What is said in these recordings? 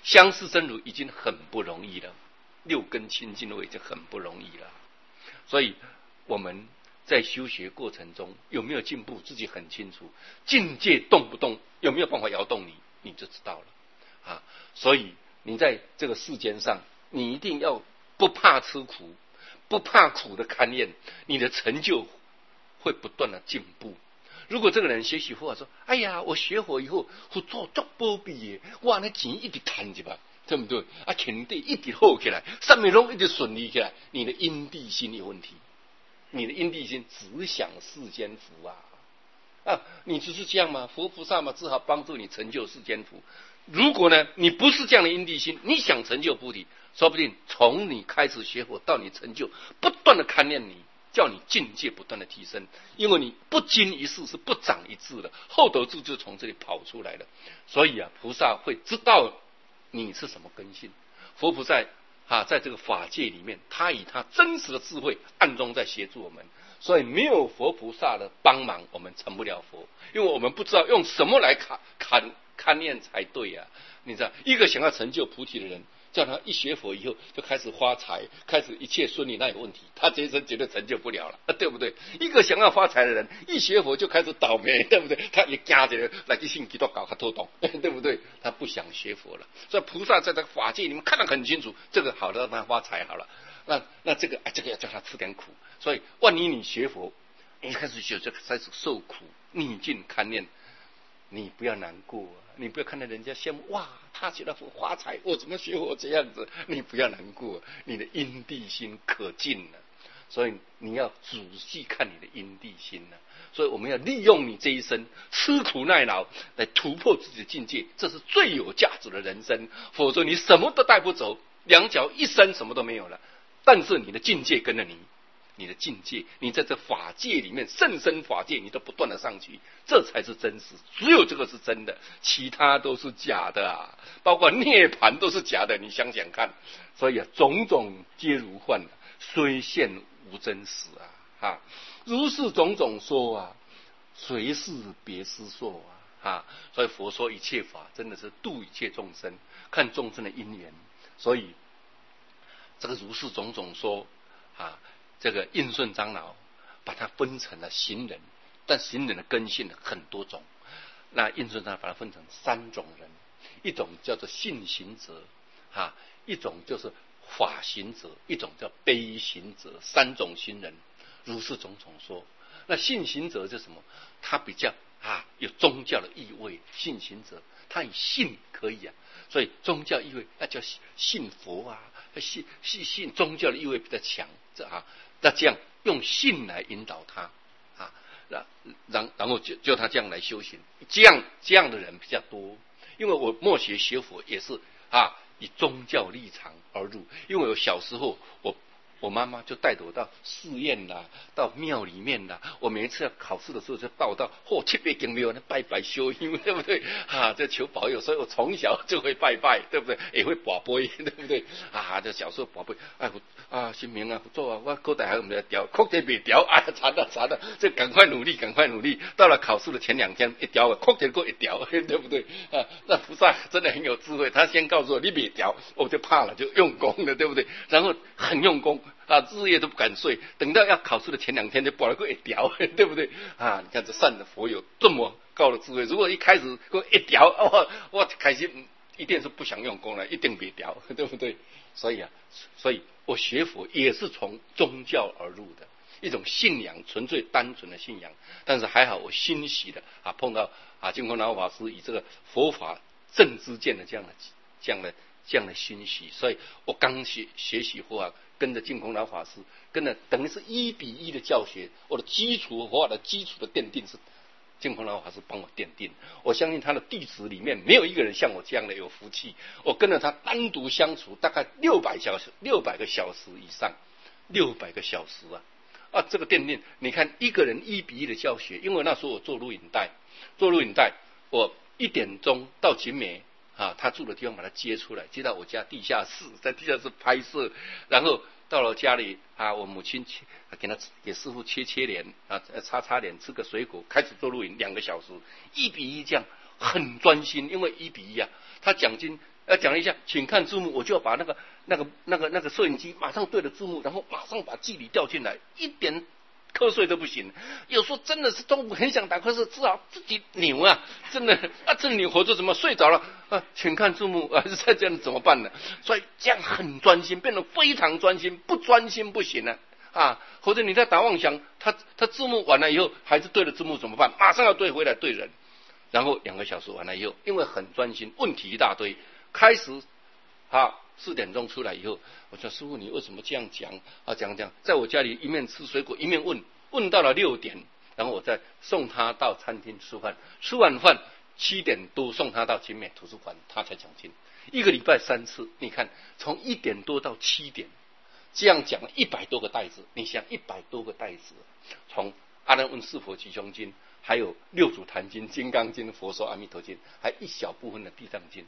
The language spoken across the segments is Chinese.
相视真如已经很不容易了，六根清净都已经很不容易了。所以我们在修学过程中有没有进步，自己很清楚。境界动不动，有没有办法摇动你，你就知道了啊。所以你在这个世间上，你一定要不怕吃苦，不怕苦的勘验，你的成就会不断的进步。如果这个人学习佛法说，哎呀，我学佛以后佛做足保庇的，哇，那钱一直赚去吧，对不对？啊，肯定一直好起来，上面拢一直顺利起来，你的因地心有问题，你的因地心只想世间福啊，你只是这样吗？佛菩萨嘛，只好帮助你成就世间福。如果呢，你不是这样的因地心，你想成就菩提，说不定从你开始学佛到你成就，不断的勘验你，叫你境界不断的提升，因为你不经一事是不长一智的，后头智就从这里跑出来了。所以啊，菩萨会知道你是什么根性。佛菩萨在这个法界里面，他以他真实的智慧暗中在协助我们。所以没有佛菩萨的帮忙，我们成不了佛，因为我们不知道用什么来勘验才对啊。你知道，一个想要成就菩提的人，叫他一学佛以后就开始发财，开始一切顺利，那有问题，他这一生绝对成就不了了，对不对？一个想要发财的人，一学佛就开始倒霉，对不对？他也加这个来去信基督教，他偷懂，对不对？他不想学佛了。所以菩萨在这个法界里面看得很清楚，这个好的让他发财好了，那这个要叫他吃点苦。所以万一你学佛，你开始学就开始受苦，逆境勘验，你不要难过啊，你不要看到人家羡慕，哇，他学了佛发财，我怎么学佛这样子？你不要难过，你的因地心可尽了。所以你要仔细看你的因地心了。所以我们要利用你这一生吃苦耐劳来突破自己的境界，这是最有价值的人生。否则你什么都带不走，两脚一伸什么都没有了。但是你的境界跟着你的境界，你在这法界里面，甚深法界，你都不断的上去，这才是真实。只有这个是真的，其他都是假的啊！包括涅槃都是假的，你想想看。所以种种皆如幻，虽现无真实啊！如是种种说啊，谁是别思说啊！所以佛说一切法，真的是度一切众生，看众生的因缘。所以这个如是种种说这个印顺长老把它分成了行人，但行人的根性很多种。那印顺长老把它分成三种人，一种叫做信行者一种就是法行者，一种叫悲行者，三种行人，如是种种说。那信行者是什么？他比较有宗教的意味，信行者他以信可以所以宗教意味那叫信佛信宗教的意味比较强那这样用信来引导他然后就他这样来修行，这样的人比较多。因为我默学学佛也是以宗教立场而入，因为我小时候我妈妈就带着我到寺院到庙里面我每一次要考试的时候就到七八间庙拜拜修因，对不对就求保佑。所以我从小就会拜拜，对不对？也会跋杯，对不对就小时候跋杯新明做我高大还没调，确实没调惨了，这赶快努力。到了考试的前2天一调确实过一调，对不对那菩萨真的很有智慧，他先告诉我你没调，我就怕了，就用功了，对不对？然后很用功日夜都不敢睡，等到要考试的前2天就报了个一条，对不对你看这善的佛有这么高的智慧。如果一开始给我一条我开心一定是不想用功了，一定别调，对不对？所以我学佛也是从宗教而入的一种信仰，纯粹单纯的信仰。但是还好我欣喜的碰到净空老法师以这个佛法正知见的这样的欣喜。所以我刚学习佛法，跟着净空老法师，跟着等于是1比1的教学。我的基础佛法的基础的奠定是净空老法师帮我奠定。我相信他的弟子里面没有一个人像我这样的有福气。我跟着他单独相处大概600个小时以上，600个小时这个奠定。你看一个人1比1的教学，因为那时候我做录影带，我1点钟到景美他住的地方把他接出来，接到我家地下室，在地下室拍摄，然后到了家里我母亲给师父切脸擦脸，吃个水果，开始做录影2个小时，1比1这样很专心。因为1比1他讲经讲了一下，请看字幕，我就要把那个摄影机马上对着字幕，然后马上把记忆调进来，一点瞌睡都不行。有时候真的是中午很想打瞌睡，只好自己扭啊，真的这扭活着怎么睡着了请看字幕是在这样怎么办呢？所以这样很专心，变得非常专心，不专心不行或者你在打妄想，他字幕完了以后还是对着字幕怎么办？马上要对回来对人，然后2个小时完了以后，因为很专心，问题一大堆，开始4点钟出来以后，我说师父你为什么这样讲讲，在我家里一面吃水果一面问到了6点，然后我再送他到餐厅吃饭，吃完饭7点多送他到景美图书馆，他才讲经。1个礼拜3次，你看从1点多到7点，这样讲了100多个袋子，你想100多个袋子，从阿难问是佛吉凶经，还有六祖坛经、金刚经、佛说阿弥陀经，还一小部分的地藏经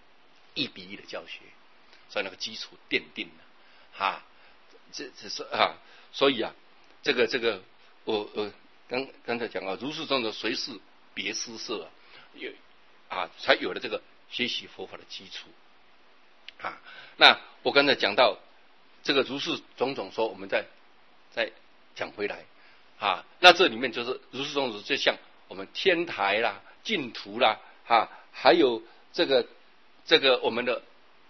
，1比1的教学，所以那个基础奠定了这是所以这个我刚才讲如是中的随事别施设才有了这个学习佛法的基础那我刚才讲到这个如是种种说，我们再讲回来那这里面就是如是种种，就像我们天台啦、净土啦还有这个我们的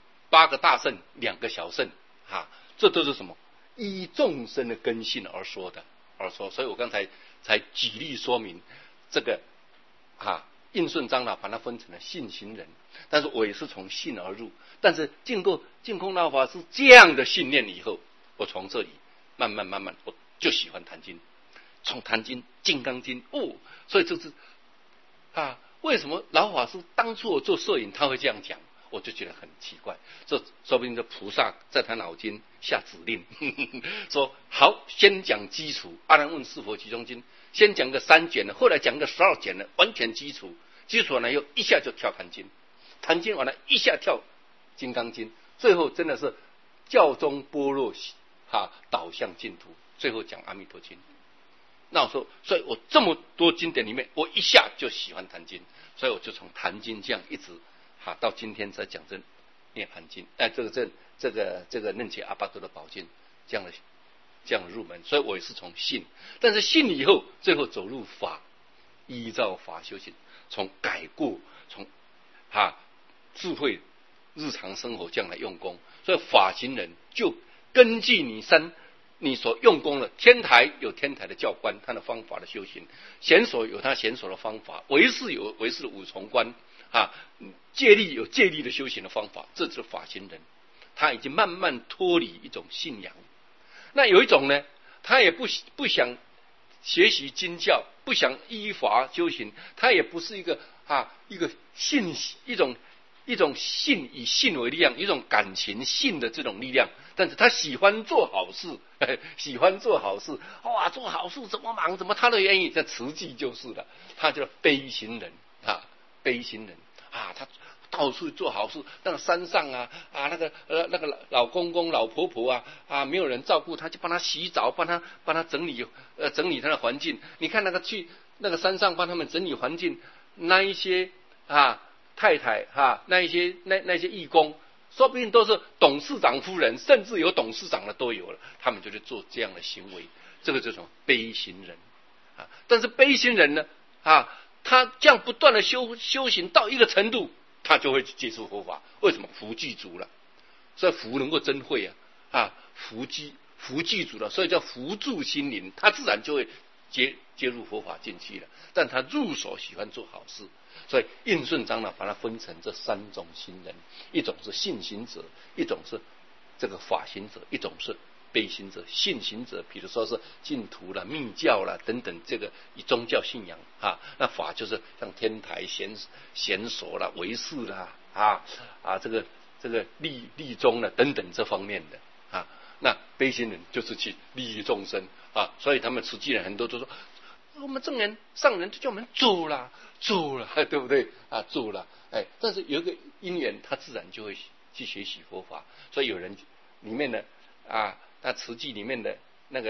8个大圣、2个小圣这都是什么？依众生的根性而说的。所以我刚才举例说明这个印顺长老把它分成了信行人，但是我也是从信而入，但是经过净空老法师这样的信念以后，我从这里慢慢我就喜欢谈经，从谈经、金刚经所以就是为什么老法师当初我做摄影他会这样讲，我就觉得很奇怪，这说不定这菩萨在他脑筋下指令说好，先讲基础，阿难问是佛其中经，先讲个3卷的，后来讲个12卷的，完全基础完了又一下就跳坛经，坛经完了一下跳金刚经，最后真的是教中般若导向净土，最后讲阿弥陀经。那我说，所以我这么多经典里面，我一下就喜欢坛经，所以我就从坛经这样一直到今天在讲这涅槃经，这个楞伽阿巴多的宝经这样的入门，所以我也是从信，但是信以后最后走入法，依照法修行，从改过，从智慧日常生活这样来用功，所以法行人就根据你所用功的，天台有天台的教官，他的方法的修行，显所有他显所的方法，唯识有唯识的五重观戒律有戒律的修行的方法，这就是法行人，他已经慢慢脱离一种信仰。那有一种呢，他也不想学习经教，不想依法修行，他也不是一个信，一种信以信为力量，一种感情信的这种力量，但是他喜欢做好事，喜欢做好事，做好事怎么忙怎么他都愿意，这慈济就是了，他叫悲行人悲行人他到处做好事，那个山上那个老公公老婆婆没有人照顾他，就帮他洗澡，帮他整理他的环境。你看那个去那个山上帮他们整理环境，那一些太太那一些义工，说不定都是董事长夫人，甚至有董事长的都有了，他们就去做这样的行为，这个就是悲行人但是悲行人呢他这样不断的修行到一个程度，他就会接触佛法。为什么？福具足了，所以福能够真慧福具足了，所以叫福住心灵，他自然就会接入佛法进去了。但他入手喜欢做好事，所以印顺长老把它分成这3种心人，一种是信行者，一种是这个法行者，一种是悲行者。信行者比如说是净土啦、密教啦等等，这个以宗教信仰那法就是像天台显所啦、唯识啦这个利宗啦等等这方面的那悲行人就是去利益众生所以他们实际上很多都说我们正人上人就叫我们走了对不对走了但是有一个因缘，他自然就会去学习佛法。所以有人里面的那慈济里面的那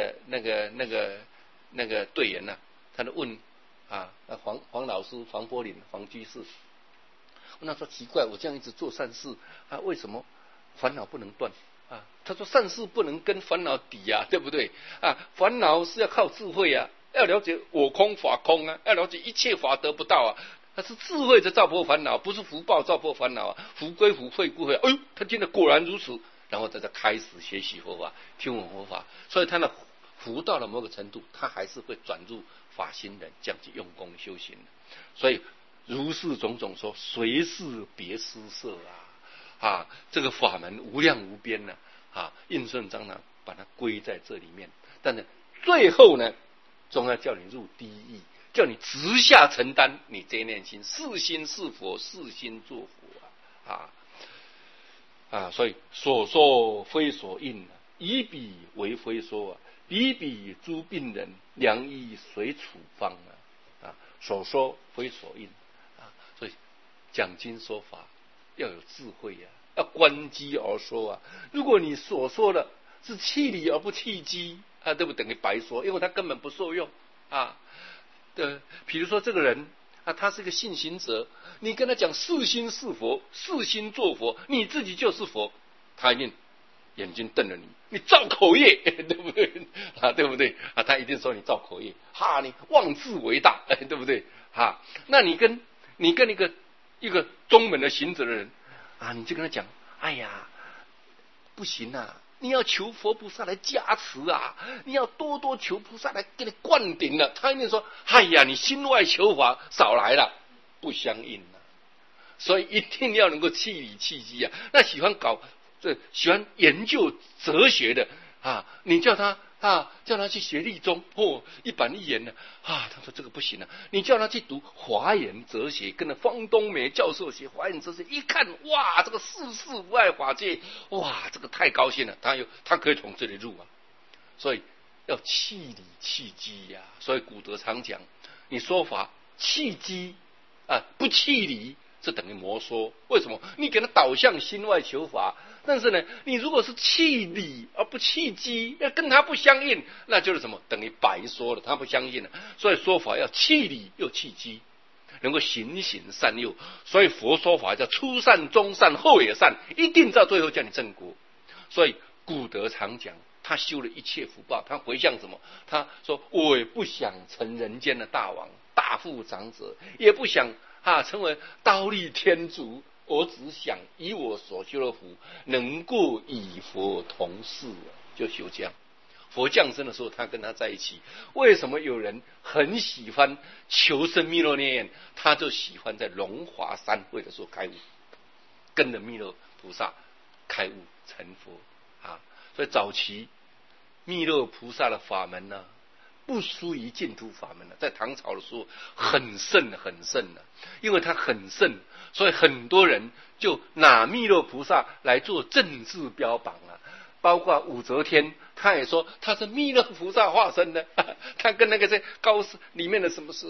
个队员他就问黄老师、黄柏林、黄居士那说奇怪，我这样一直做善事啊，为什么烦恼不能断啊？他说善事不能跟烦恼抵啊，对不对啊？烦恼是要靠智慧啊，要了解我空法空啊，要了解一切法得不到啊。那是智慧在造破烦恼，不是福报造破烦恼啊。福归福，慧归慧。哎呦，他听得果然如此，然后在这开始学习佛法，听闻佛法，所以他的福到了某个程度，他还是会转入法心人，这样去用功修行。所以如是种种说，随是别施设啊，这个法门无量无边呢啊，印顺章呢把它归在这里面，但是最后呢，总要叫你入第一义。叫你直下承担你这一念心，是心是佛，是心作佛所以所说非所应，以彼为非说比彼诸病人，良医随处方所说非所应所以讲经说法要有智慧要观机而说如果你所说的是弃理而不弃机对不等于白说，因为他根本不受用比如说这个人他是个信行者，你跟他讲是心是佛，是心作佛，你自己就是佛，他一定眼睛瞪着你造口业，对不对对不对他一定说你造口业你妄自为大，对不对那你跟一个中门的行者的人你就跟他讲，哎呀不行你要求佛菩萨来加持你要多多求菩萨来给你灌顶了。他一定说，哎呀，你心外求法少来了，不相应所以一定要能够弃理弃机那喜欢研究哲学的你叫他去学立宗一板一眼的他说这个不行你叫他去读华严哲学，跟着方东梅教授学华严哲学，一看哇，这个世事无碍法界，哇，这个太高兴了，他可以从这里入所以要弃理弃机所以古德常讲，你说法弃机不弃理，这等于魔说。为什么？你给他导向心外求法，但是呢，你如果是弃理而不弃机，要跟他不相应，那就是什么？等于白说了，他不相信了。所以说法要弃理又弃机，能够行行善诱。所以佛说法叫初善、中善、后也善，一定到最后叫你正果。所以古德常讲，他修了一切福报，他回向什么？他说：我也不想成人间的大王、大富长者，也不想成为刀立天竺。我只想以我所修的福，能够与佛同事，就修这样。佛降生的时候，他跟他在一起。为什么有人很喜欢求生弥勒念？他就喜欢在龙华三会的时候开悟，跟着弥勒菩萨开悟成佛所以早期弥勒菩萨的法门不输于净土法门在唐朝的时候很盛很盛因为它很盛，所以很多人就拿弥勒菩萨来做政治标榜包括武则天，他也说他是弥勒菩萨化身的他跟那个在高寺里面的什么是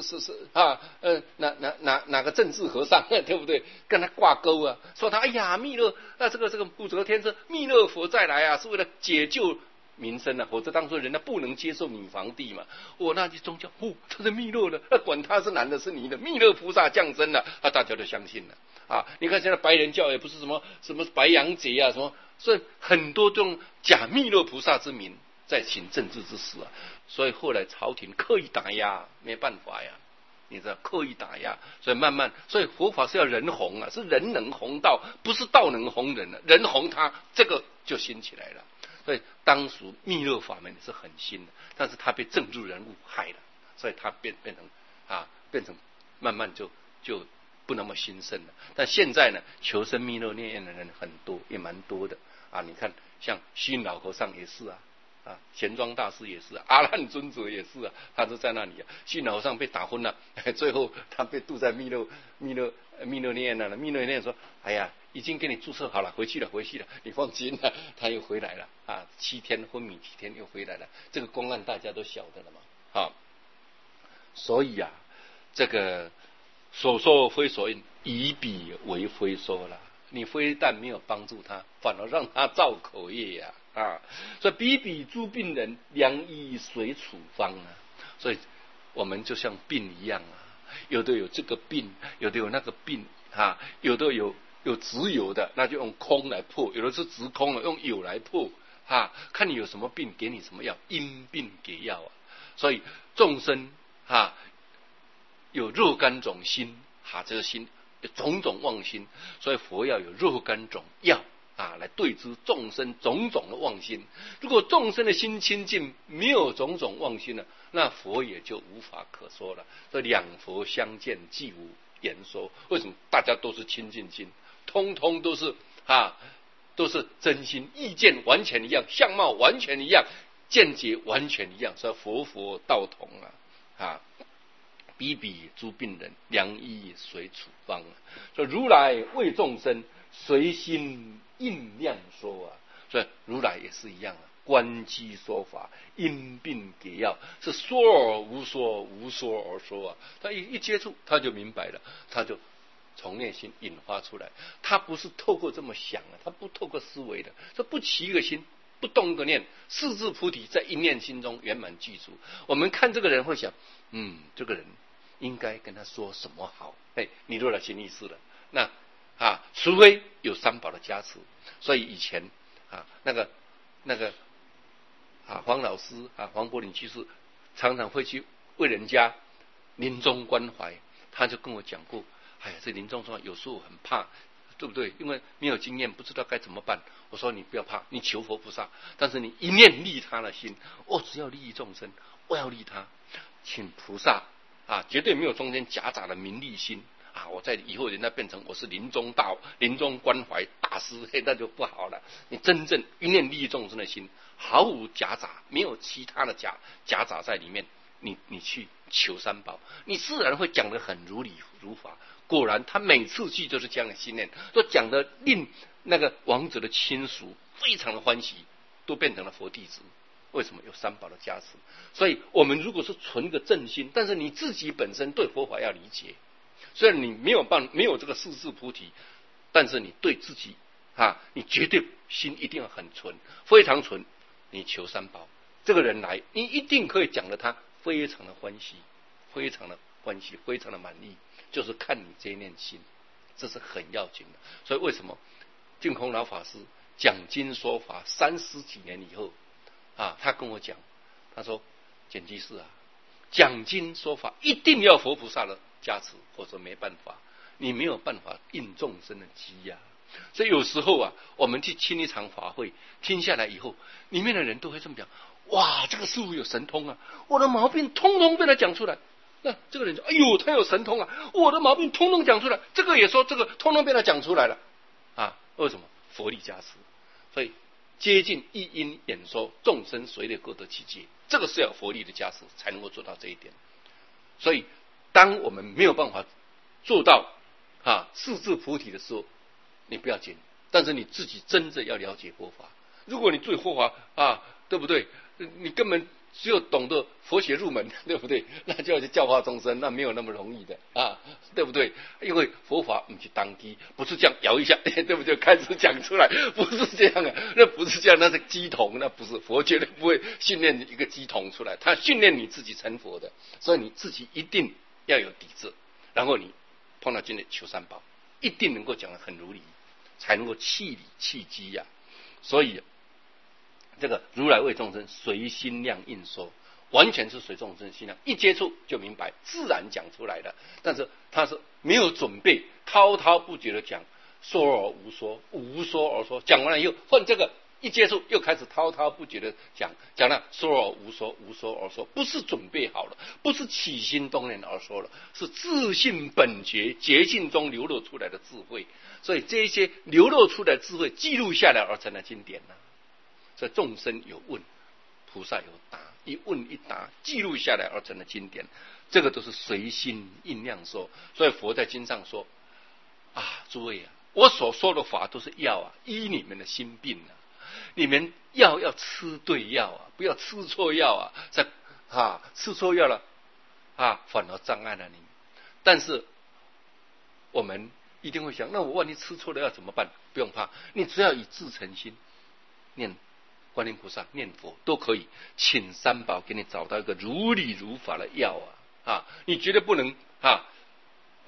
哪个政治和尚对不对，跟他挂钩说他哎呀弥勒这个武则天是弥勒佛再来是为了解救民生否则当初人家不能接受女皇帝嘛。那些宗教他是弥勒的，管他是男的是女的，弥勒菩萨降生了大家都相信了你看现在白人教也不是什么白羊节什么，所以很多这种假弥勒菩萨之名在行政治之事所以后来朝廷刻意打压，没办法你知道刻意打压，所以慢慢，所以佛法是要人弘是人能弘道，不是道能弘人人弘他，这个就兴起来了。所以当时弥勒法门是很新的，但是他被政治人物害了，所以他变成慢慢就不那么兴盛了。但现在呢，求生弥勒念的人很多，也蛮多的你看像虚云老和尚也是玄奘大师也是阿难尊者也是他都在那里虚云老和尚被打昏了最后他被渡在弥勒念了。弥勒念说：哎呀，已经给你注册好了，回去了，你放心了。他又回来了7天昏迷7天又回来了。这个公案大家都晓得了嘛所以这个所说非所应，以彼为非说了。你非但没有帮助他，反而让他造口业所以比彼诸病人，良医随处方所以我们就像病一样有的有这个病，有的有那个病， 有的有直有的，那就用空来破；有的是直空的，用有来破。看你有什么病，给你什么药，因病给药啊。所以众生有若干种心，这个心有种种妄心，所以佛要有若干种药来对治众生种种的妄心。如果众生的心清净，没有种种妄心了，那佛也就无法可说了。所以两佛相见，既无言说。为什么？大家都是清净心，通通都是真心，意见完全一样，相貌完全一样，见解完全一样，所以佛道同比比诸病人，良医随处方所以如来为众生随心应量说所以如来也是一样观机说法，因病给药，是说而无说，无说而说他一接触他就明白了，他就从内心引发出来。他不是透过这么想他不透过思维的，这不起一个心，不动一个念，四字菩提在一念心中圆满具足。我们看这个人会想，这个人应该跟他说什么好？你入了心意识了，那除非有三宝的加持。所以以前那个黄老师黄柏林居士常常会去为人家临终关怀，他就跟我讲过，这临终说有时候很怕，对不对？因为没有经验，不知道该怎么办。我说你不要怕，你求佛菩萨，但是你一念利他的心，我只要利益众生，我要利他，请菩萨绝对没有中间夹杂的名利心我在以后人家变成我是临终关怀大师，那就不好了。你真正一念利益众生的心，毫无夹杂，没有其他的夹杂在里面，你去求三宝，你自然会讲得很如理如法。果然他每次去就是这样的信念，都讲得令那个王者的亲属非常的欢喜，都变成了佛弟子。为什么？有三宝的加持。所以我们如果是存个正心，但是你自己本身对佛法要理解，虽然你没有这个四字菩提，但是你对自己你绝对心一定要很纯，非常纯。你求三宝，这个人来，你一定可以讲得他非常的欢喜，非常的欢喜，非常的满意，就是看你这一念心，这是很要紧的。所以为什么净空老法师讲经说法30几年以后他跟我讲，他说简居士讲经说法一定要佛菩萨的加持，或者没办法，你没有办法应众生的机所以有时候我们去听一场法会，听下来以后，里面的人都会这么讲，哇，这个师父有神通我的毛病通通被他讲出来。那这个人说，哎呦，他有神通我的毛病通通讲出来，这个也说，这个通通被他讲出来了为什么？佛力加持。所以接近一因演说，众生随类各得其解，这个是要佛力的加持才能够做到这一点。所以当我们没有办法做到四字菩提的时候，你不要紧，但是你自己真正要了解佛法。如果你对佛法对不对？你根本只有懂得佛学入门，对不对？那就要去教化众生，那没有那么容易的对不对？因为佛法不是当机，不是这样摇一下，对不对？开始讲出来，不是这样那不是这样，那是鸡童，那不是佛，绝对不会训练一个鸡童出来，他训练你自己成佛的。所以你自己一定要有底子，然后你碰到经典求三宝，一定能够讲得很如理，才能够气理气机所以这个如来为众生随心量应说，完全是随众生心量，一接触就明白，自然讲出来的。但是他是没有准备，滔滔不绝的讲，说而无说，无说而说，讲完了以后换这个一接触又开始滔滔不绝的讲了说而无说，无说而说，不是准备好了，不是起心动念而说了，是自信本觉，觉性中流露出来的智慧。所以这些流露出来的智慧记录下来而成了经典所以众生有问，菩萨有答，一问一答记录下来而成了经典，这个都是随心应量说。所以佛在经上说诸位我所说的法都是药医你们的心病你们要吃对药不要吃错药吃错药了反而障碍了你。但是我们一定会想，那我万一吃错了要怎么办？不用怕，你只要以至诚心念观音菩萨，念佛都可以，请三宝给你找到一个如理如法的药你绝对不能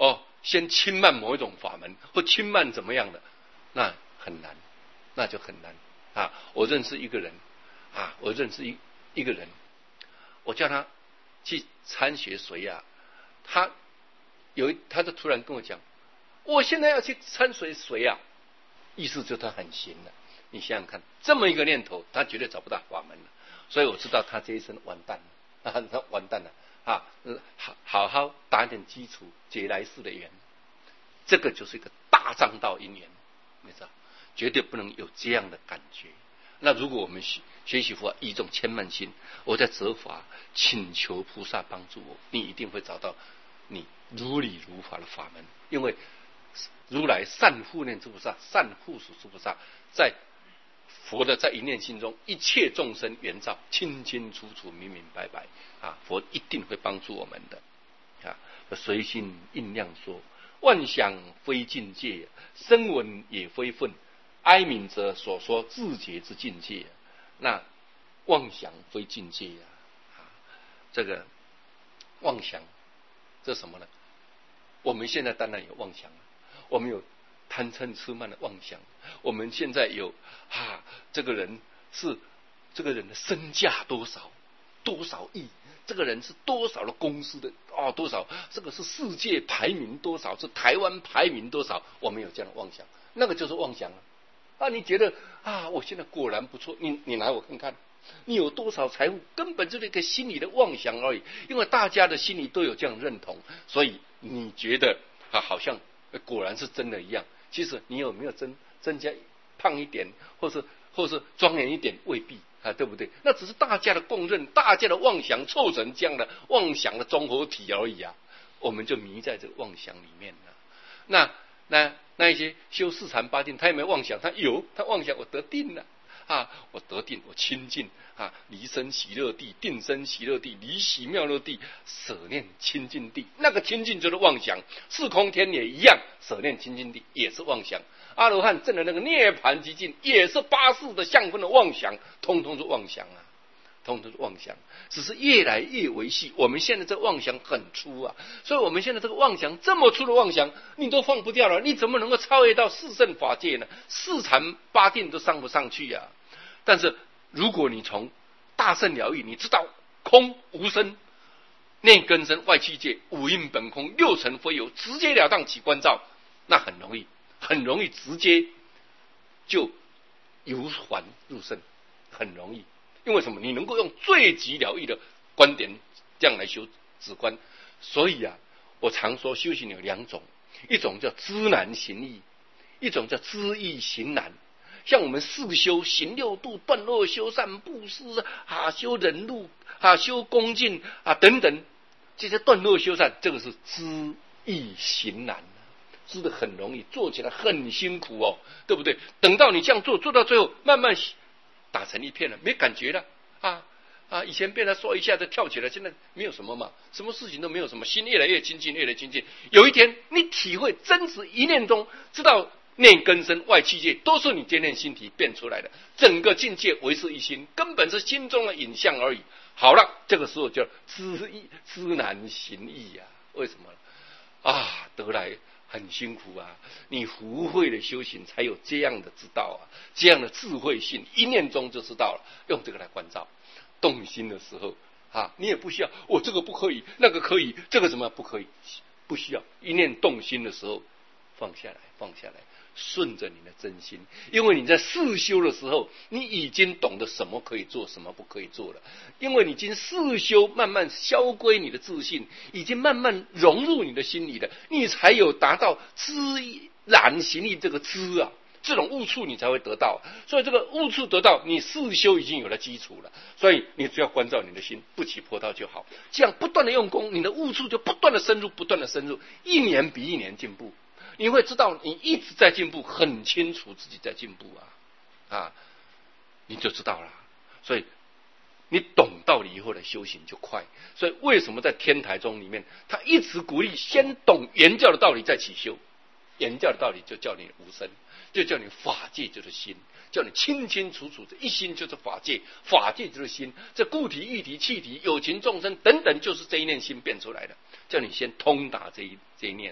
先轻慢某一种法门，或轻慢怎么样的，那很难，那就很难啊！我认识一个人啊，我认识一个人，我叫他去参学水呀，他就突然跟我讲，我现在要去参水呀，意思就是他很闲了。你想想看，这么一个念头，他绝对找不到法门了。所以我知道他这一生完蛋了啊，他完蛋了啊！好好打点基础，结来世的缘，这个就是一个大障道因缘，你知道，绝对不能有这样的感觉。那如果我们学习佛法，以一种谦慢心，我在责法，请求菩萨帮助我，你一定会找到你如理如法的法门。因为如来善护念之菩萨，善护属之菩萨，在佛的在一念心中，一切众生圆照，清清楚楚，明明白白啊！佛一定会帮助我们的啊！随心应量说，万想非境界，声闻也非分。哀悯者所说自觉之境界，那妄想非境界呀！这个妄想，这什么呢？我们现在当然有妄想，我们有贪嗔痴慢的妄想，我们现在有这个人的身价多少亿，这个人是多少的公司的多少，这个是世界排名多少，是台湾排名多少，我们有这样的妄想，那个就是妄想啊！你觉得我现在果然不错，你拿我看看，你有多少财富，根本就是一个心理的妄想而已。因为大家的心里都有这样认同，所以你觉得好像果然是真的一样。其实你有没有增加胖一点，或是庄严一点，未必对不对？那只是大家的共认，大家的妄想凑成这样的妄想的综合体而已啊！我们就迷在这个妄想里面了。那一些修四禅八定，他有没有妄想？他妄想，我得定了我得定，我清净离生喜乐地，定生喜乐地，离喜妙乐地，舍念清净地。那个清净就是妄想，四空天也一样，舍念清净地也是妄想。阿罗汉证的那个涅槃极境，也是八识的相分的妄想，通通是妄想通通是妄想，只是越来越维系。我们现在这妄想很粗所以我们现在这个妄想这么粗的妄想，你都放不掉了，你怎么能够超越到四圣法界呢？四禅八定都上不上去但是如果你从大圣了义，你知道空无生，内根生，外气界，五蕴本空，六尘非有，直截了当起观照，那很容易直接就由还入圣，很容易。因为什么？你能够用最极了义的观点这样来修止观。所以我常说修行有两种，一种叫知难行易，一种叫知易行难。像我们四修，行六度，断恶修善，布施修忍辱修恭敬等等，这些断恶修善，这个是知易行难，知的很容易，做起来很辛苦对不对？等到你这样做到最后，慢慢打成一片了，没感觉了以前被他说一下就跳起来，现在没有什么嘛，什么事情都没有什么，心越来越清净，越来越清净。有一天你体会真实一念中，知道内根生外气界都是你这念心体变出来的，整个境界为是一心，根本是心中的影像而已。好了，这个时候叫知难行易为什么得来很辛苦你福慧的修行才有这样的知道这样的智慧性，一念中就知道了，用这个来关照。动心的时候你也不需要我这个不可以，那个可以，这个怎么不可以，不需要。一念动心的时候，放下来，顺着你的真心。因为你在四修的时候，你已经懂得什么可以做，什么不可以做了。因为你已经四修，慢慢消归你的自信，已经慢慢融入你的心里了，你才有达到知难行易这个知这种悟处你才会得到。所以这个悟处得到，你四修已经有了基础了。所以你只要关照你的心，不起波涛就好。这样不断的用功，你的悟处就不断的深入，一年比一年进步。你会知道你一直在进步，很清楚自己在进步你就知道了。所以你懂道理以后的修行就快。所以为什么在天台宗里面，他一直鼓励先懂原教的道理再起修。原教的道理就叫你无生，就叫你法界就是心，叫你清清楚楚这一心就是法界，法界就是心，这固体液体气体有情众生等等，就是这一念心变出来的，叫你先通达这一念。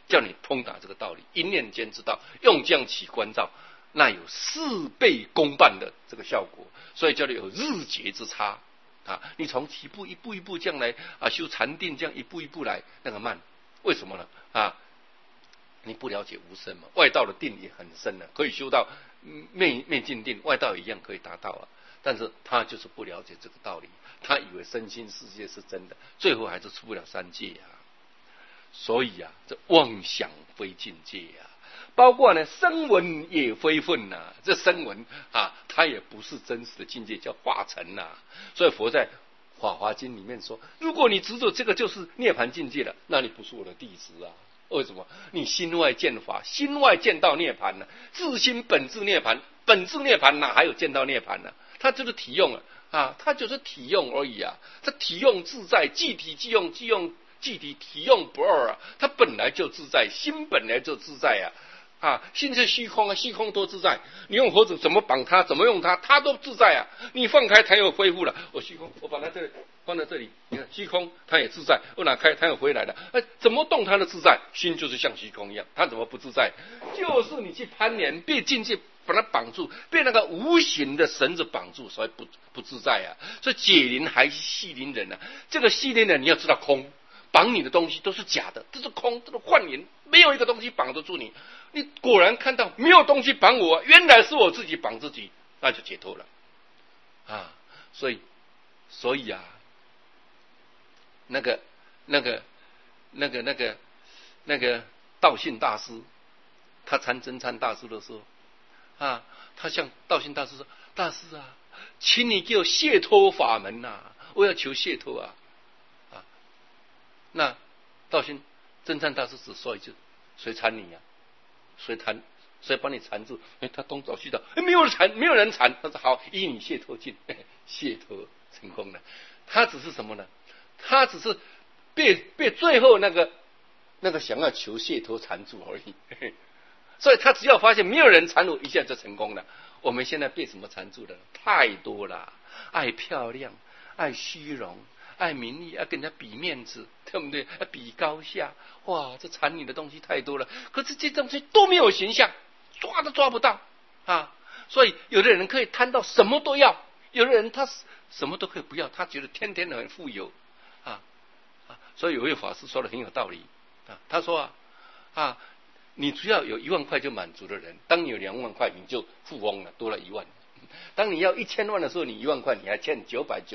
叫你通达这个道理，一念间之道，用将起观照，那有4倍功半的这个效果，所以叫做有日节之差啊！你从起步一步一步这样来啊修禅定，这样一步一步来，那个慢，为什么呢？啊，你不了解无生嘛，外道的定也很深了，可以修到灭尽定，外道一样可以达到啊。但是他就是不了解这个道理，他以为身心世界是真的，最后还是出不了三界啊。所以啊，这妄想非境界啊，包括呢声闻也非分呐、这声闻啊，它也不是真实的境界，叫化成呐、所以佛在《法华经》里面说，如果你执着这个就是涅槃境界了，那你不是我的弟子啊。为什么？你心外见法，心外见到涅槃呢？自心本质涅槃，本质涅槃哪还有见到涅槃呢？它就是体用啊，它就是体用而已啊。它体用自在，即体即用，即用即体，体用不二啊。它本来就自在，心本来就自在啊，心是虚空啊，虚空多自在。你用盒子怎么绑它，怎么用它，它都自在啊。你放开，它又恢复了。我虚空，我把它这里放在这里，你看虚空，它也自在。我拿开，它又回来了。怎么动它的自在？心就是像虚空一样，它怎么不自在？就是你去攀岩，被境界把它绑住，被那个无形的绳子绑住，所以不自在啊。所以解铃还须系铃人啊。这个系铃人你要知道空。绑你的东西都是假的，这是空，这是幻影，没有一个东西绑得住你。你果然看到没有东西绑我，原来是我自己绑自己，那就解脱了啊！所以啊，那个道信大师，他参真参大师的时候啊，他向道信大师说：“大师啊，请你给我解脱法门呐、我要求解脱啊！”那道信真参大师只说一句：“谁缠你呀、谁把你缠住？”他东找西找，没有人缠。他说：“好，依你解脱尽，解脱成功了。”他只是什么呢？他只是被最后那个想要求解脱缠住而已。所以他只要发现没有人缠我，一下就成功了。我们现在被什么缠住了？太多了，爱漂亮，爱虚荣。爱名利，要跟人家比面子，对不对？比高下，哇，这缠你的东西太多了。可是这东西都没有形象，抓都抓不到啊！所以有的人可以贪到什么都要，有的人他什么都可以不要，他觉得天天很富有啊。所以有位法师说的很有道理啊，他说你只要有1万块就满足的人，当你有2万块，你就富翁了，多了1万。当你要1000万的时候，你1万块你还欠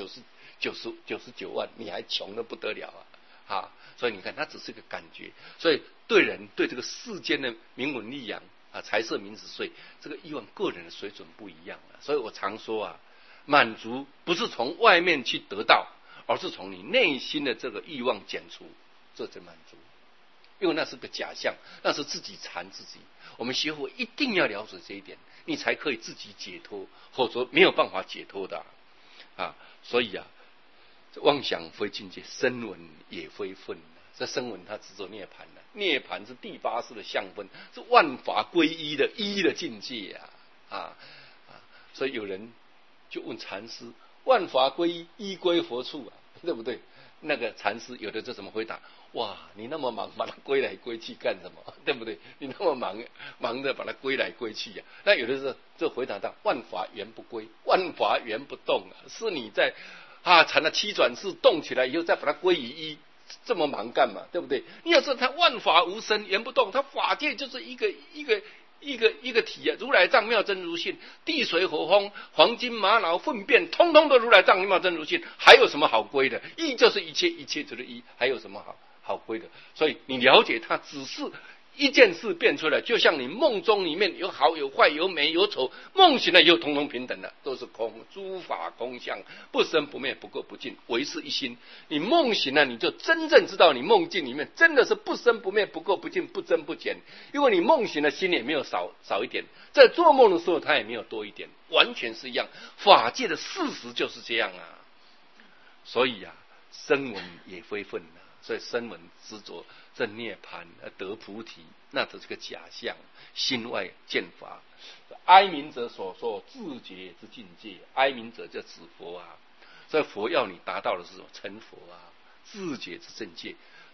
99万，你还穷得不得了啊！所以你看，它只是个感觉。所以对人对这个世间的名闻利养财色名食睡，这个欲望个人的水准不一样所以我常说满足不是从外面去得到，而是从你内心的这个欲望减除，这才满足。因为那是个假象，那是自己缠自己。我们学佛一定要了解这一点，你才可以自己解脱，否则没有办法解脱的所以妄想非境界，声闻也非分。这声闻它执着涅槃了，涅槃是第8识的相分，是万法归一的一的境界所以有人就问禅师：万法归一，一归佛处对不对？那个禅师有的就怎么回答？哇，你那么忙，把它归来归去干什么？对不对？你那么忙着把它归来归去那有的时候就回答到：万法原不归，万法原不动是你在禅了7转世动起来以后再把它归于一，这么忙干嘛？对不对？你要说它万法无生，原不动，它法界就是一个体如来藏妙真如性，地水火风黄金玛瑙粪便，通通都如来藏妙真如性，还有什么好归的？一就是一切，一切就是一，还有什么好归的？所以你了解它，只是一件事变出来，就像你梦中里面有好有坏有美有丑，梦醒了以后统统平等了，都是空，诸法空相，不生不灭，不垢不净，唯是一心。你梦醒了，你就真正知道你梦境里面真的是不生不灭，不垢不净，不增不减。因为你梦醒了，心也没有少一点，在做梦的时候它也没有多一点，完全是一样。法界的事实就是这样所以声闻也非分所以声闻执着正涅槃得菩提，那只是个假象，心外见法。哀悯者所说自觉之境界，哀悯者就指佛所以佛要你达到的是什么？成佛自觉之正界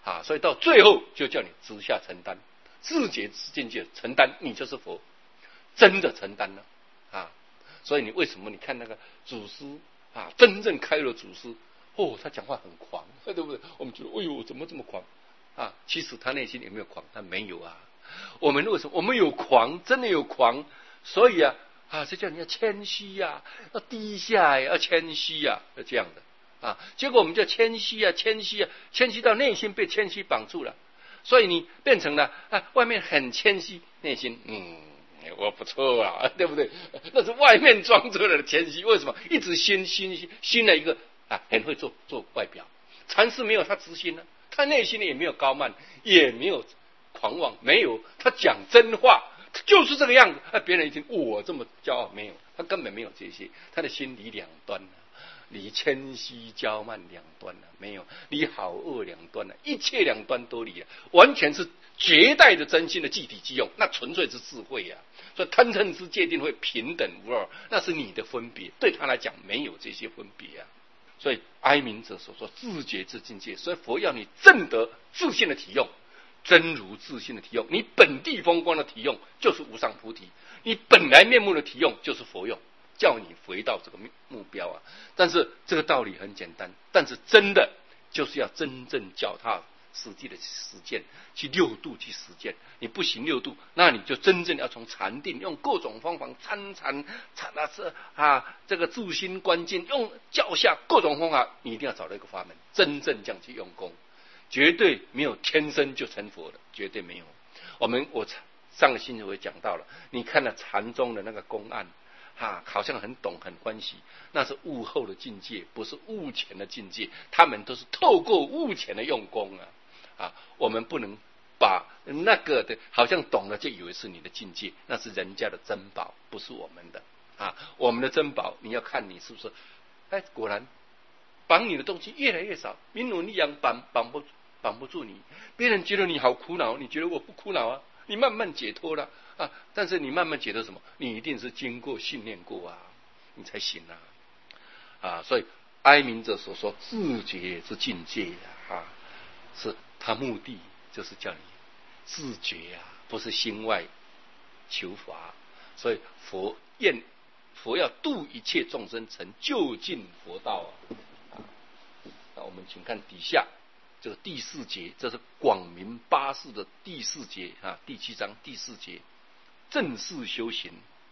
所以到最后就叫你直下承担，自觉自境界承担，你就是佛，真的承担了所以你为什么你看那个祖师真正开了祖师他讲话很狂，对不对？我们觉得哎呦怎么这么狂其实他内心有没有狂？他没有我们为什么我们有狂？真的有狂，所以这叫你要谦虚要低下要谦虚要这样的结果我们就谦虚谦虚到内心被谦虚绑住了，所以你变成了外面很谦虚，内心我不错对不对？那是外面装出来的谦虚，为什么？一直熏了一个很会做外表。禅师没有他直心呢，他内心也没有高慢，也没有狂妄，没有，他讲真话，他就是这个样子。别人一听我这么骄傲，没有，他根本没有这些，他的心离两端了，离谦虚骄慢两端了，没有离好恶两端了，一切两端都离了，完全是绝代的真心的具体即用，那纯粹是智慧所以贪嗔痴戒定慧平等无二，那是你的分别，对他来讲没有这些分别所以哀悯者所说自觉自境界，所以佛要你证得自性的体用，真如自性的体用，你本地风光的体用就是无上菩提，你本来面目的体用就是佛用，叫你回到这个目标但是这个道理很简单，但是真的就是要真正脚踏实际的实践，去六度去实践。你不行六度，那你就真正要从禅定，用各种方法参禅这个住心观境，用教下各种方法，你一定要找到一个法门，真正这样去用功，绝对没有天生就成佛的，绝对没有。我上个星期我也讲到了，你看了禅宗的那个公案好像很懂很欢喜，那是悟后的境界，不是悟前的境界，他们都是透过悟前的用功我们不能把那个的好像懂了就以为是你的境界，那是人家的珍宝，不是我们的我们的珍宝你要看你是不是果然绑你的东西越来越少，明努力量绑不住你，别人觉得你好苦恼，你觉得我不苦恼你慢慢解脱了但是你慢慢解脱什么？你一定是经过训练过你才行所以哀悯者所说自觉之境界是他目的就是叫你自觉不是心外求法。所以佛要度一切众生成就近佛道那我们请看底下这个第四节，这是广明八事的第四节第7章第4节，正式修行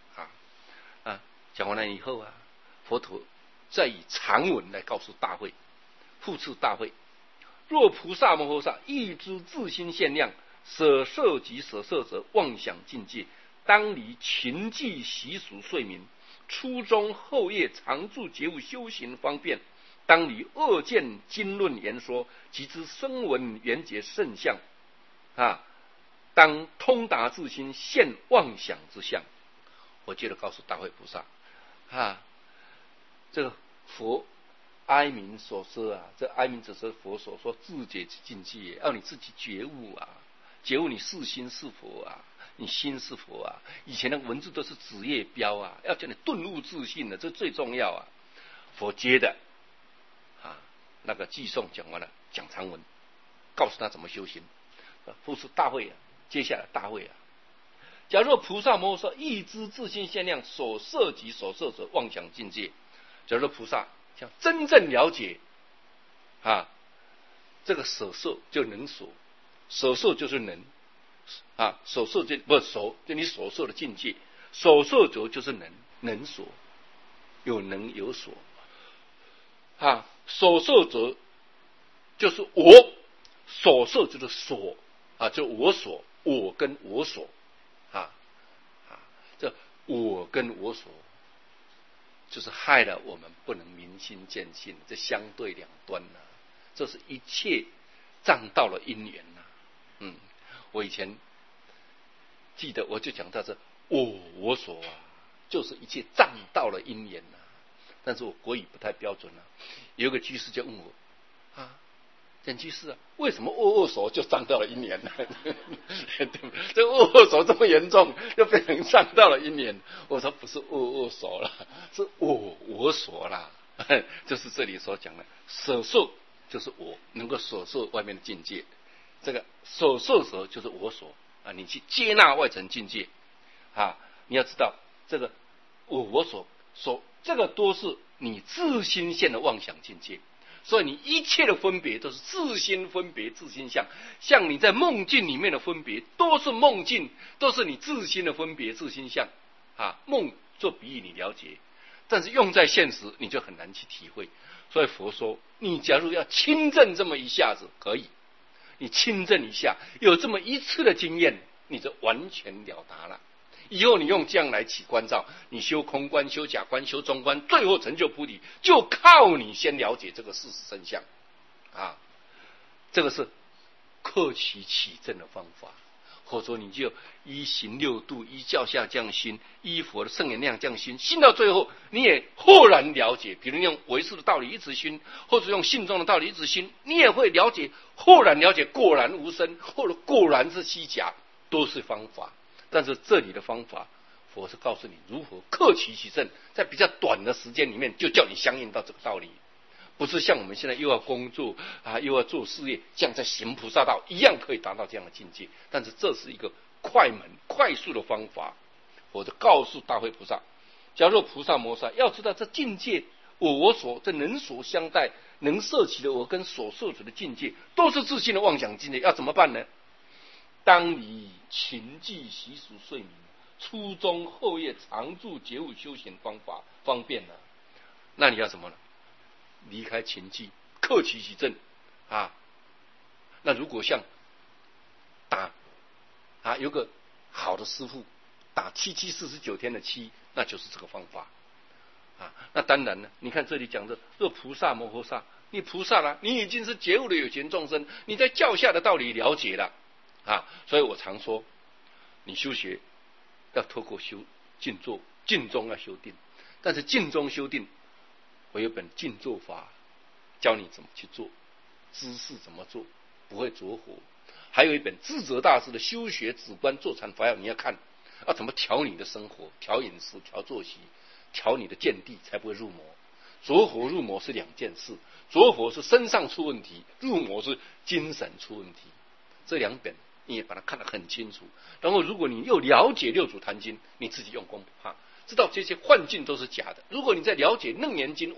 讲完了以后佛陀再以长文来告诉大会，复次大会，若菩萨摩诃萨亦知自心限量，舍色及舍色者妄想境界，当离群聚习俗睡眠，初中后夜常住觉悟修行方便，当离恶见经论言说，及之声闻缘觉圣相当通达自心现妄想之相。我接着告诉大会菩萨这个佛哀悯所说这哀悯者是佛所说自觉之境界，要你自己觉悟觉悟你是心是佛你心是佛以前的文字都是指业标要叫你顿悟自信的，这最重要佛接的那个寄送讲完了，讲长文，告诉他怎么修行。复次大会接下来大会假若菩萨摩诃萨亦知自心限量，所摄及所摄者妄想境界。假如菩萨想真正了解这个所摄就能所，所摄就是能所摄就不所，就你所摄的境界，所摄者就是能所，有能有所所摄者就是我，所摄就是所就我所，我跟我所这我跟我所就是害了我们不能明心见性，这相对两端这是一切障到了因缘我以前记得我就讲到这我所就是一切障到了因缘但是我国语不太标准有个居士就问我简居士为什么恶所就障到了因缘呢？这恶所这么严重，就变成障到了因缘。我说不是恶所了，是我所啦，就是这里所讲的舍受，就是我能够舍受外面的境界这个所受者就是我所啊，你去接纳外层境界啊，你要知道这个我所这个都是你自心现的妄想境界。所以你一切的分别都是自心分别自心相，像你在梦境里面的分别都是梦境，都是你自心的分别自心相啊。梦做比喻你了解，但是用在现实你就很难去体会。所以佛说，你假如要亲证这么一下子可以，你亲证一下，有这么一次的经验，你就完全了达了。以后你用这样来起观照，你修空观、修假观、修中观，最后成就菩提，就靠你先了解这个事实真相啊！这个是克其起证的方法。或者说你就依行六度，依教下降心，依佛的圣言量降心，心到最后你也豁然了解。比如用唯识的道理一直心，或者用信中的道理一直心，你也会了解，豁然了解，果然无生，或者果然是虚假，都是方法。但是这里的方法，佛是告诉你如何克其起证，在比较短的时间里面就叫你相应到这个道理，不是像我们现在又要工作啊，又要做事业，像在行菩萨道一样可以达到这样的境界。但是这是一个快门、快速的方法。佛就告诉大慧菩萨，假如菩萨摩萨要知道这境界，我所这能所相待，能摄起的我跟所摄取的境界，都是自性的妄想境界，要怎么办呢？当以勤记习俗睡眠，初中后夜常住觉悟修行方法方便了。那你要什么呢？离开勤记，克其起证啊。那如果像打啊，有个好的师傅打749天的7，那就是这个方法啊。那当然呢，你看这里讲的，若菩萨摩诃萨，你菩萨了，你已经是觉悟的有情众生，你在教下的道理了解了啊。所以我常说，你修学要透过修静坐，静中要修定，但是静中修定，我有本静坐法，教你怎么去做，姿势怎么做，不会着火。还有一本智者大师的修学止观坐禅法要，你要看要怎么调你的生活，调饮食，调作息，调你的见地，才不会入魔。着火入魔是两件事，着火是身上出问题，入魔是精神出问题。这两本你也把它看得很清楚。然后如果你又了解六祖坛经，你自己用功啊，知道这些幻境都是假的。如果你在了解楞严经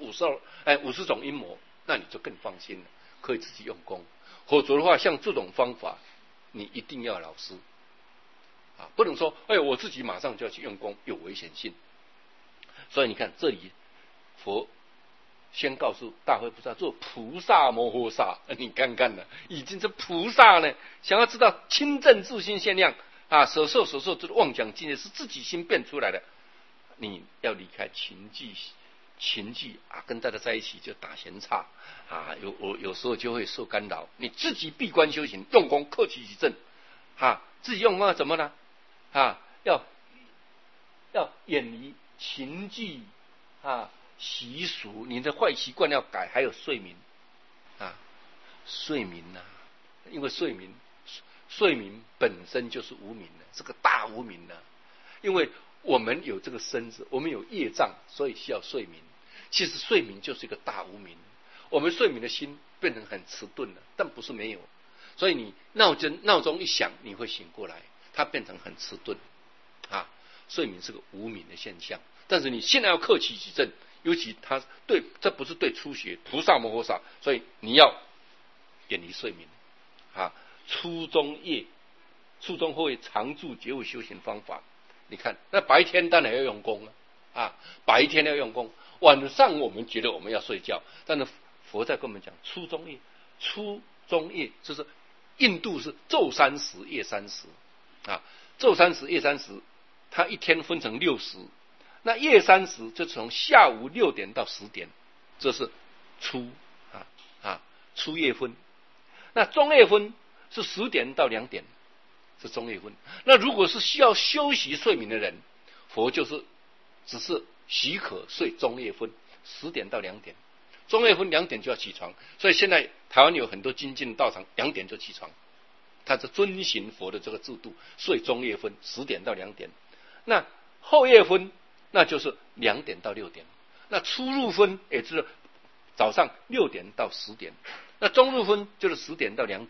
50种阴魔，那你就更放心了，可以自己用功。否则的话，像这种方法，你一定要老师啊，不能说我自己马上就要去用功，有危险性。所以你看这里，佛先告诉大慧菩萨做菩萨摩诃萨，你看看呢，已经是菩萨呢，想要知道清正自心限量啊，所受这个妄想境界是自己心变出来的，你要离开勤记啊，跟大家在一起就打闲岔啊，有时候就会受干扰。你自己闭关修行，用功克其起证啊，自己用功怎么呢？啊，要远离勤记啊习俗，你的坏习惯要改，还有睡眠啊，睡眠啊，因为睡眠本身就是无明的，是个大无明的。因为我们有这个身子，我们有业障，所以需要睡眠。其实睡眠就是一个大无明，我们睡眠的心变成很迟钝了，但不是没有。所以你闹钟一响，你会醒过来，它变成很迟钝啊。睡眠是个无明的现象，但是你现在要克其起证，尤其这不是对初学菩萨摩诃萨，所以你要远离睡眠啊。初中后夜常住觉悟修行方法，你看那白天当然要用功啊，白天要用功，晚上我们觉得我们要睡觉，但是佛在跟我们讲初中夜就是印度是昼30夜30啊，昼30夜30，它一天分成6时，那夜30就从下午6点到10点，这是初夜分。那中夜分是10点到2点，是中夜分。那如果是需要休息睡眠的人，佛就是只是许可睡中夜分10点到2点，中夜分2点就要起床。所以现在台湾有很多精进道场2点就起床，他是遵循佛的这个制度，睡中夜分10点到2点。那后夜分那就是2点到6点。那初入分也就是早上6点到10点。那中入分就是10点到2点。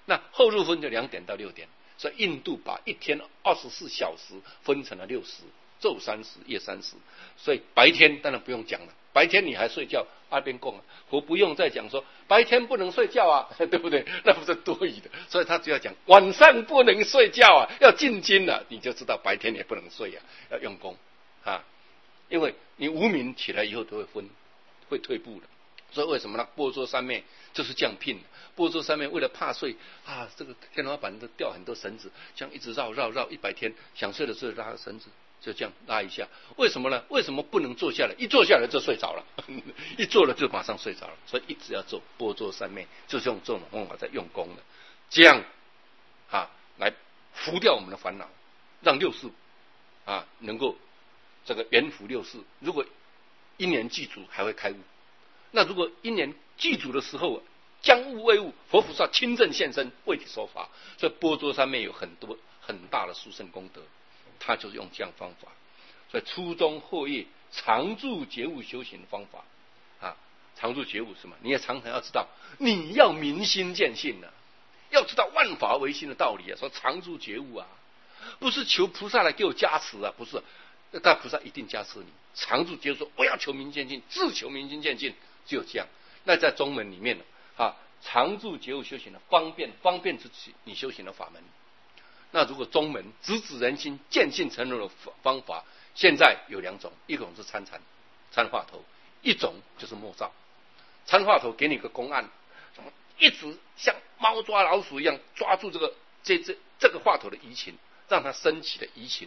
那后日分就2点到6点，所以印度把一天24小时分成了60，昼30夜30，所以白天当然不用讲了，白天你还睡觉，阿边供啊，佛不用再讲说白天不能睡觉啊，对不对？那不是多余的，所以他只要讲晚上不能睡觉啊，要进经了，你就知道白天也不能睡啊，要用功啊，因为你无明起来以后都会退步的。所以为什么呢？波州三昧就是这样聘的。波州三昧为了怕睡啊，这个天花板都吊很多绳子，这样一直绕100天，想睡的时候拉绳子，就这样拉一下。为什么呢？为什么不能坐下来？一坐下来就睡着了，一坐了就马上睡着了。所以一直要做波州三昧，就是用这种方法在用功的，这样来拂掉我们的烦恼，让六世能够这个圆福六世。如果一年记住，还会开悟。那如果一年记住的时候，将悟为悟，佛菩萨亲自现身为你说法。所以波州三昧有很大的殊胜功德，他就是用这样方法。所以初中后业常住觉悟修行的方法常住觉悟是什么？你也常常要知道，你要明心见性要知道万法唯心的道理说常住觉悟不是求菩萨来给我加持不是，但菩萨一定加持你。常住觉悟说我要求明心见性，自求明心见性，只有这样。那在宗门里面常住觉悟修行的方便之你修行的法门。那如果宗门直指人心见性成佛的方法，现在有2种，一种是参话头，一种就是默照。参话头给你个公案，一直像猫抓老鼠一样抓住这个话头的疑情，让它升起的疑情，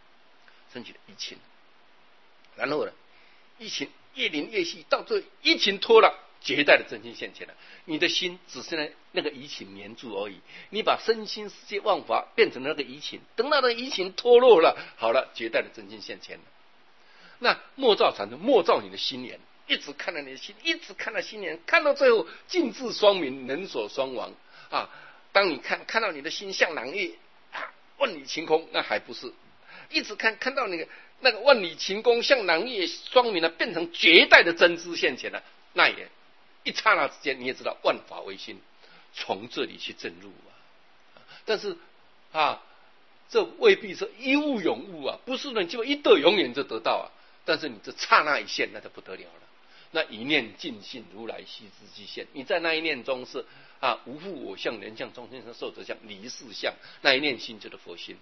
然后呢，疑情越临越细，到最后疑情脱了，绝代的真心现前了。你的心只是那个疑情黏住而已，你把身心世界万法变成那个疑情，等到那个疑情脱落了，好了，绝代的真心现前了。那默照禅宗，默照你的心眼，一直看到你的心，一直看到心眼，看到最后尽至双明，能所双亡当你看到你的心像朗月万里晴空，那还不是一直看到那个万里晴空像朗月双明变成绝代的真知现前了，那也一刹那之间你也知道万法唯心，从这里去证入但是这未必是一悟永悟不是你就一得永远就得到但是你这刹那一现，那就不得了了。那一念尽性如来悉知即现，你在那一念中是无复我相、人相、众生相、寿者相、离世相，那一念心就是佛心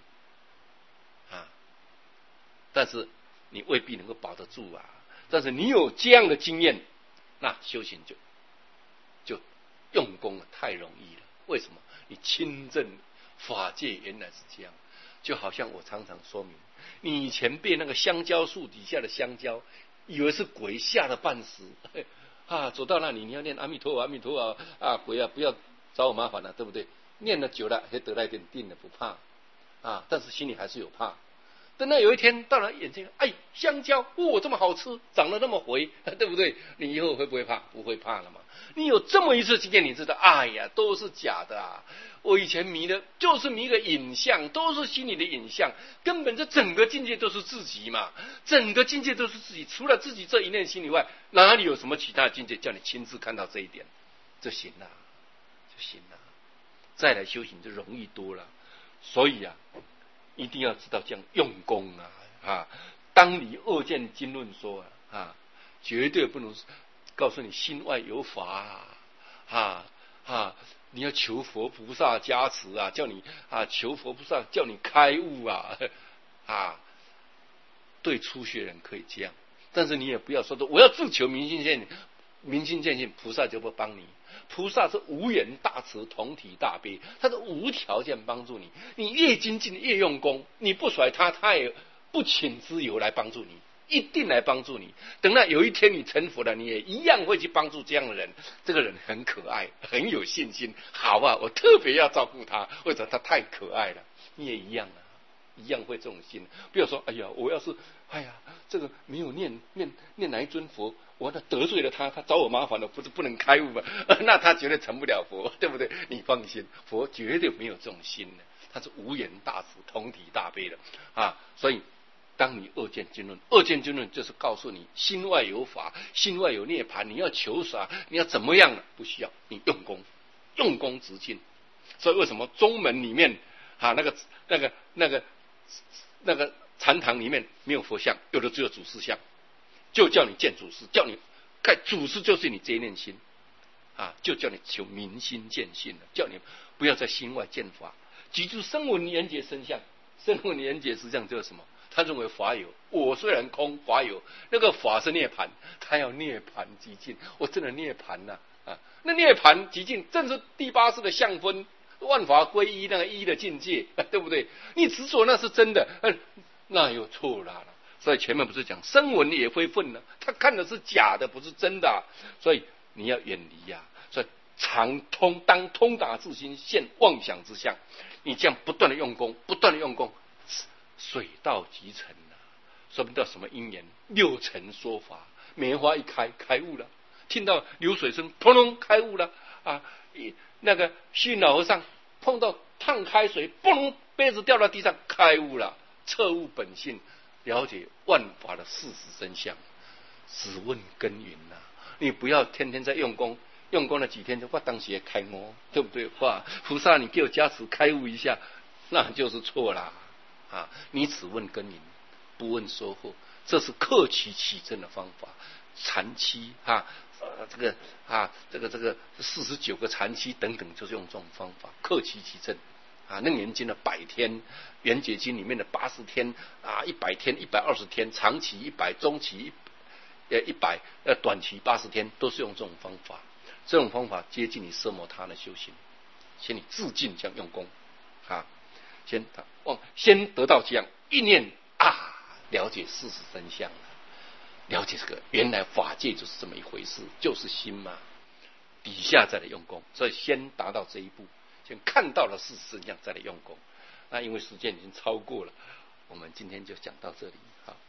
但是你未必能够保得住但是你有这样的经验，那修行就用功太容易了。为什么？你亲证法界原来是这样。就好像我常常说明，你以前被那个香蕉树底下的香蕉以为是鬼，吓得半死走到那里你要念阿弥陀佛阿弥陀佛鬼不要找我麻烦了，对不对？念了久了也得来点定了，不怕但是心里还是有怕。等到有一天到了眼前，香蕉这么好吃，长得那么肥，对不对？你以后会不会怕？不会怕了嘛。你有这么一次经验，你知道都是假的我以前迷的就是迷个影像，都是心里的影像，根本这整个境界都是自己嘛，整个境界都是自己，除了自己这一念心以外，哪里有什么其他的境界叫你亲自看到这一点？就行了。再来修行就容易多了。所以一定要知道这样用功当你恶见经论说绝对不能告诉你心外有法你要求佛菩萨加持叫你求佛菩萨叫你开悟对初学人可以这样，但是你也不要说我要自求明心见性，菩萨就不帮你。菩萨是无缘大慈同体大悲，他是无条件帮助你，你越精进越用功，你不甩他，他也不请之由来帮助你，一定来帮助你。等到有一天你成佛了，你也一样会去帮助这样的人。这个人很可爱，很有信心，好我特别要照顾他，或者他太可爱了，你也一样一样会这种心。不要说我要是这个没有念哪一尊佛，我得罪了他找我麻烦了，不能开悟嘛那他绝对成不了佛，对不对？你放心，佛绝对没有这种心的，他是无缘大慈同体大悲的所以当你恶见经论就是告诉你心外有法，心外有涅槃，你要求啥，你要怎么样不需要，你用功直进所以为什么宗门里面啊那个禅堂里面没有佛像，有的只有祖师像，就叫你见祖师，叫你看祖师就是你这一念心啊，就叫你求明心见性了，叫你不要在心外见法。记住声闻缘觉生相，声闻缘觉实际上就是什么？他认为法有，我虽然空，法有，那个法是涅槃，他要涅槃极尽，我真的涅槃了啊！那涅槃极尽，正是第八识的相分，万法归一那个一的境界，对不对？你执着那是真的，那又错了。所以前面不是讲声闻也会分呢？他看的是假的，不是真的啊，所以你要远离呀。所以常通当通达自心，现妄想之相。你这样不断的用功，不断的用功，水到渠成了。说不到什么因缘，六尘说法，梅花一开，开悟了。听到流水声，通通开悟了啊！那个虚老和尚碰到烫开水，嘣，杯子掉到地上，开悟了，彻悟本性，了解万法的事实真相。只问耕耘呐，你不要天天在用功。用功了几天，就我当时也开悟，对不对？哇，菩萨，你给我加持开悟一下，那就是错啦啊！你只问耕耘，不问收获，这是克期起正的方法。禅期啊，这个49个禅期等等，就是用这种方法克期起正啊。楞严经的100天，圆觉经里面的80天啊，100天、120天，长期100，中期100，短期80天，都是用这种方法。这种方法接近你奢摩他的修行，先你自尽这样用功啊，先得到这样一念啊，了解事实真相了，了解这个原来法界就是这么一回事，就是心嘛，底下再来用功，所以先达到这一步，先看到了事实真相再来用功。那因为时间已经超过了，我们今天就讲到这里，好。